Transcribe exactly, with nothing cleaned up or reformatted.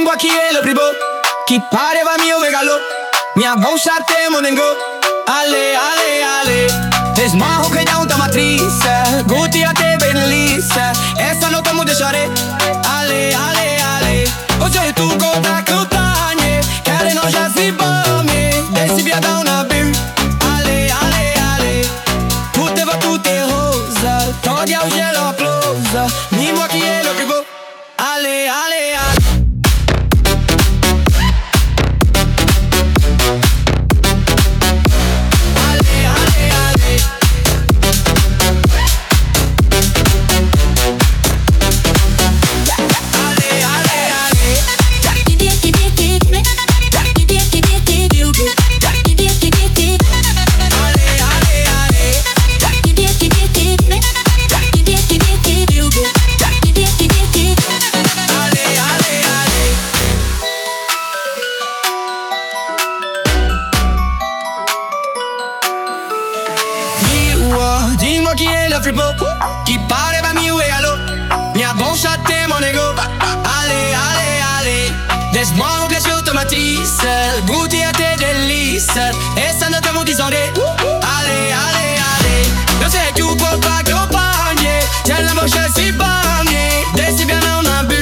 Dis-moi qui est le plus beau, qui pareva mio regalo, mia bolsa te monengo. Ale, ale, ale, desmajo que ya una matriz, Gucci a te bellissima, essa non te deixare. Ale, ale, ale, hoje tu conta campagne, care non già si bami, desci via da una beer. Ale, ale, ale, tutte va tutte rosa, togli au gelo applausa, dis-moi qui est le plus beau. Ale, ale, ale. Dis-moi qui est le plus beau, qui pareva mio regalo, mia bolsa te monego. Ale, ale, ale, desmajo piaciuto Matisse, Gucci a te delisse, essa non te disore. Ale, ale, ale, non sei più colpa campagne, c'è la voce si bagni, dessi piano una bu.